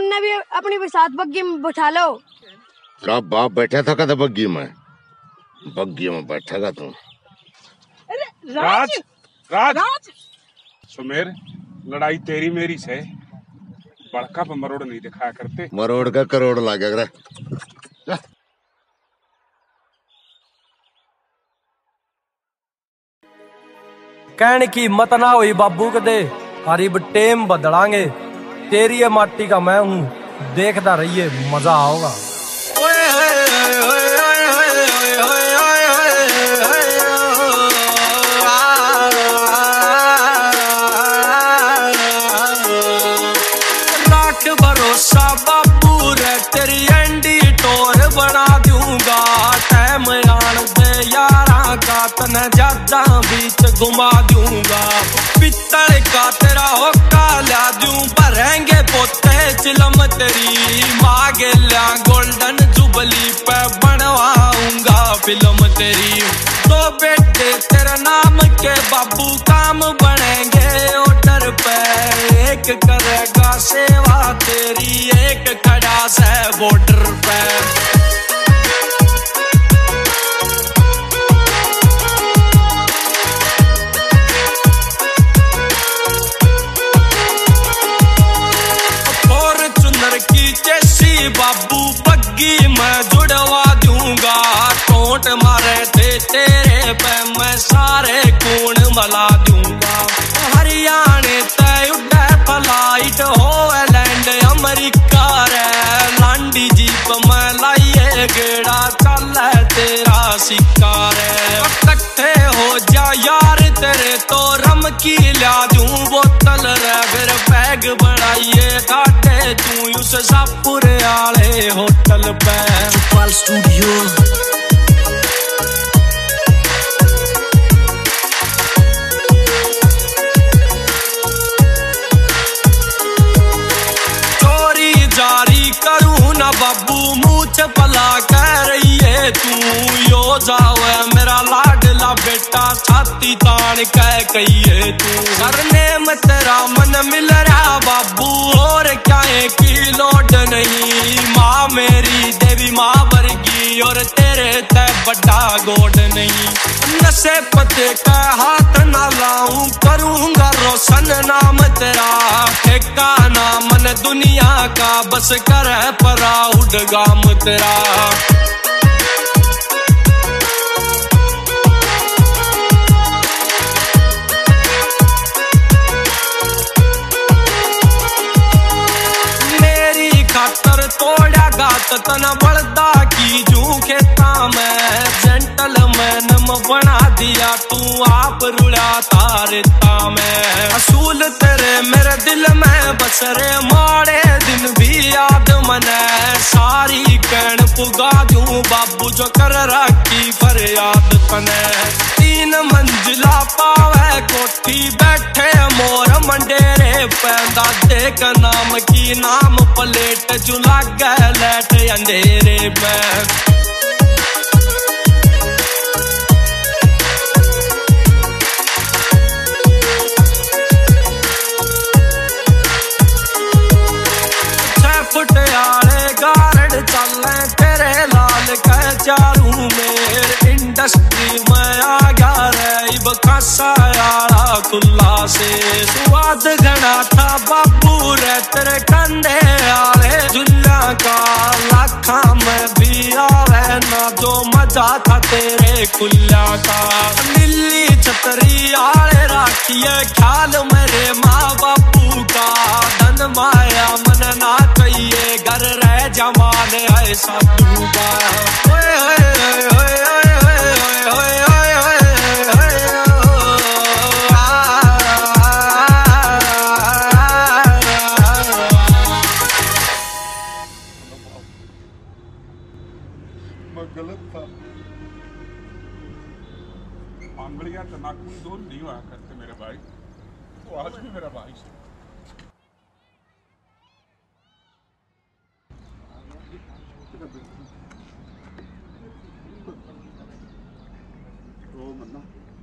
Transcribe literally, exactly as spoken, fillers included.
मन्ने भी अपनी भी साथ बग्गी में बैठा लो। तेरा बाप बैठा था कद बग्गी में? बग्गी में बैठेगा तू। राज राज, राज। सुमेर, लड़ाई तेरी मेरी से बड़का पर मरोड़ नहीं दिखाया करते। मरोड़ का करोड़ लागेगा। कहने की मत ना हुई बाबू कदे, हरीब टेम बदलांगे। तेरी ये माटी का मैं हूँ, देखता रहिए मजा आओगा। राख भरोसा बाबू रे, तेरी एंडी टोर बना दूंगा। टाइम आन दे यारा का, तने ज्यादा बीच घुमा दूंगा। पित्तल का तेरा होका ला दूं, भरेंगे पोते चिलम तेरी। मांगे ला गोल्डन जुबली पे बनवाऊंगा फिल्म तेरी। तो बेटे तेरे नाम के बाबू काम बनेंगे ऑर्डर पे। एक करेगा सेवा तेरी, एक खड़ा से बॉर्डर पे। बाबू बग्गी मैं जुड़वा दूंगा। टोट मारे थे तेरे पे मैं सारे खून मला दूंगा। हरियाणे तय उड़े फ्लाइट होलैंड अमेरिका रे। लांडी जीप में लाइए गेड़ा, चल तेरा सिक्का रे। इकट्ठे हो जा यार तेरे तो रम की ला दूं बोतल रे। फिर बैग बढ़ाइए घाटे तू उस सापुर आले होटल पे। चुपाल स्टूडियो चोरी जारी करूं ना बाबू, मुझ भला कह रही है तू। यो जावे मेरा लाडला बेटा, छाती तान कह कहिए तू। करने में तेरा मन मिल रहा बाबू, और क्या की लोड नहीं। माँ मेरी देवी माँ वर्गी, और तेरे ते बड़ा गोड नहीं। नशे पते का हाथ ना लाऊं, करूंगा रोशन नाम तेरा। ठेका ना मन दुनिया का, बस कर प्राउड गाम तेरा। तोड़ा गात तना बड़दा की जू खेता में। जेंटलमैन में बना दिया तू आप रुड़ा तारता में। असूल तेरे मेरे दिल में बसरे, माड़े दिन भी याद मने। सारी कहन पुगा दूं बाबू, जो कर रखी फरियाद तने। तीन मंजिला पावे कोठी, बैठे मोर मंडेरे पे। दादे का नाम की नाम प्लेट, जो लागे लेट अंधेरे पे। छह फुट आले गार्ड चले तेरे लाल के चारू मेर। इंडस्ट्री में आ गया रे इब खासा यारा खुला से। स्वाद घना था बाबू रे तेरे कंधे आले झुल्ला का। लाखा में भी आवे ना जो मजा था तेरे खुल्ला का। नीली छतरी आले राखिए ख्याल मेरे माँ बापू का। धन माया मन ना चाहिए, घर रह जमाने ऐसा दूंगा। ओए ओए ओए गलत था। आंगलियां तनाकू दूर नहीं हुआ करते मेरे भाई, तो आज भी मेरा भाई से। तो मन्ना